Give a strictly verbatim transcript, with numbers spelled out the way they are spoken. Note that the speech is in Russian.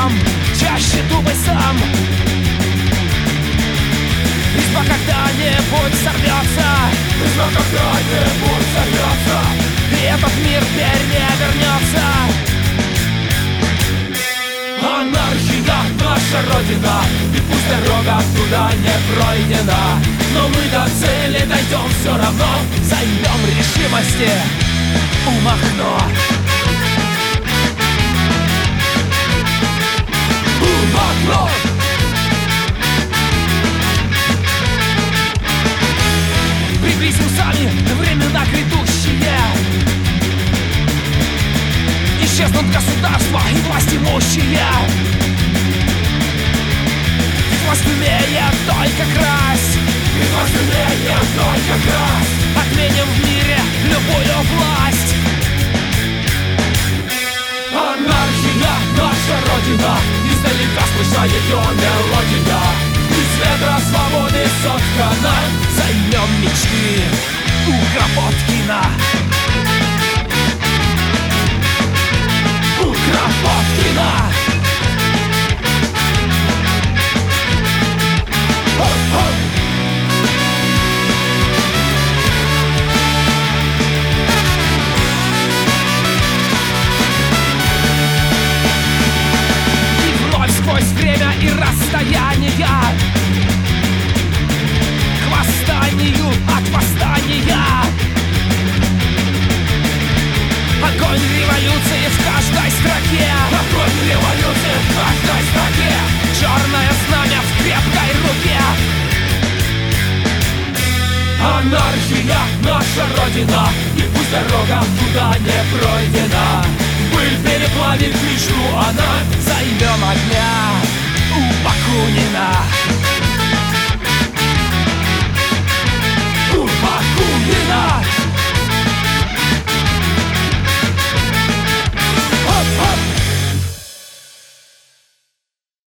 сам, чаще думай сам. Изба когда-нибудь сорвется, изба когда-нибудь сорвется, и этот мир перевернется. Анархия наша родина, и пусть дорога туда не пройдена, но мы до цели дойдем все равно. Займем решимости у Махно. У Махно. Приблизим сами времена грядущие. Исчезнут государства и власть имущие. Ведь власть умеет только красть, ведь власть умеет только красть. Отменим в мире любую власть. Анархия наша родина, издалека слышна ее мелодия. Из ветра свободы соткана. Займем мечты у Кропоткина. У Кропоткина. И вновь сквозь время и расстояние к восстанию от восстания. Огонь революции в каждой строке. Огонь революции в каждой строке. Черное знамя в крепкой руке. Анархия наша родина, и пусть дорога туда не пройдена. Пыль переплавит